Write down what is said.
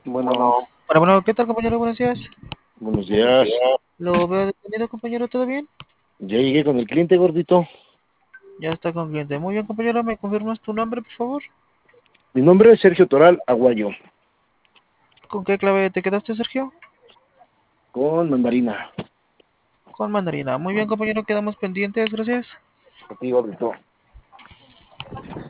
Bueno, Bueno, ¿qué tal, compañero? Buenos días. buenos días. Lo veo detenido, compañero, ¿todo bien? Ya llegué con el cliente, gordito. Ya está con cliente. Muy bien, compañero, ¿me confirmas tu nombre, por favor? Mi nombre es Sergio Toral Aguayo, ¿Con qué clave te quedaste, Sergio? con mandarina. Con mandarina. Muy bien, compañero, quedamos pendientes, gracias. A ti, gordito.